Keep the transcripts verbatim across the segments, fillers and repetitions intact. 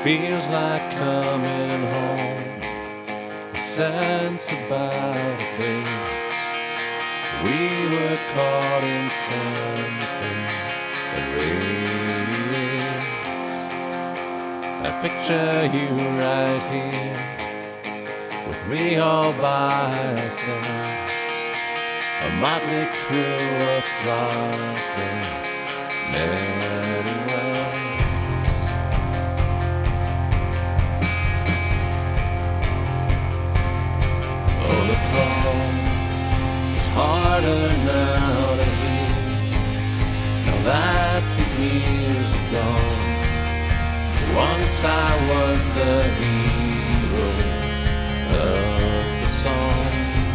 feels like coming home. A sense about a place. We were caught in something that radiates. I picture you right here with me all by ourselves. A motley crew of flocking very well. Oh, the call is harder now to hear, now that the years have gone. Once I was the hero of the song.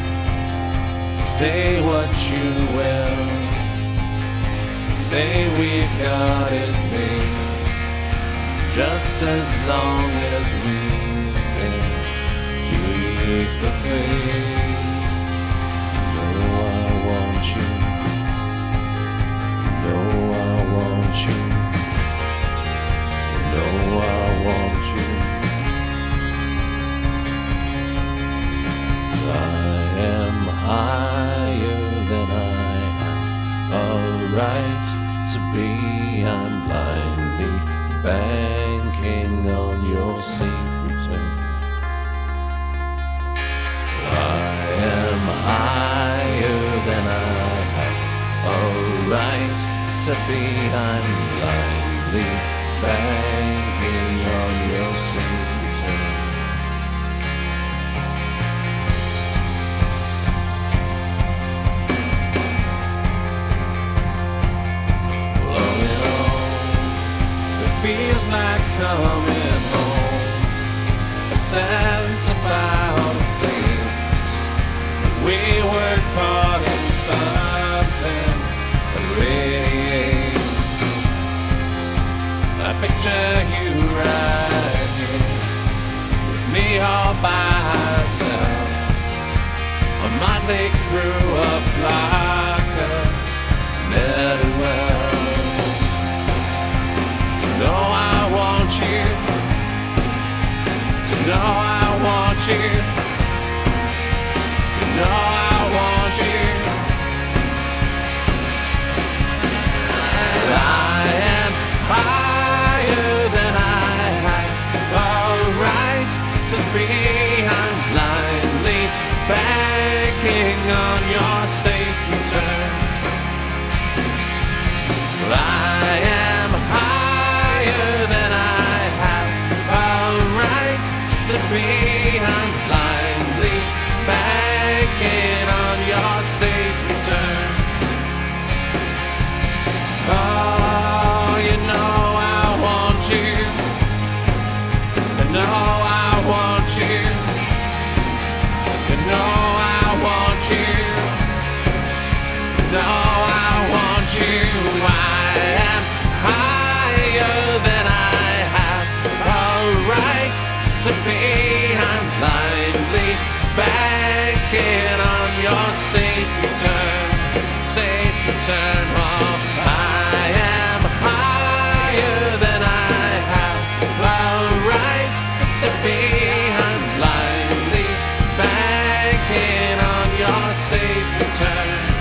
Say what you will, say we've got it made, just as long as we can keep the faith. You know I want you, you know I want you, you know I want you. I am higher than I have a right to be. I'm blindly banking on your safe return. I am higher than I have a right to be. I'm blindly banking on your safe return. Feels like coming home. A sense about a place. We were caught in something that radiates. I picture you right here with me all by ourselves. A motley crew of flockers, very well. You know I want you, you know I want you, you know I want you. I am higher than I have a right to be. I'm blindly banking on your safe return. I am higher than I have a right to be. I'm blindly banking on your safe return. Oh, you know I want you, you know I want you, you know I want you, you know I want you. I am higher than I have a right to be. I'm blindly banking on your safe return, safe return. Oh, I am higher than I have a right to be. I'm blindly banking on your safe return.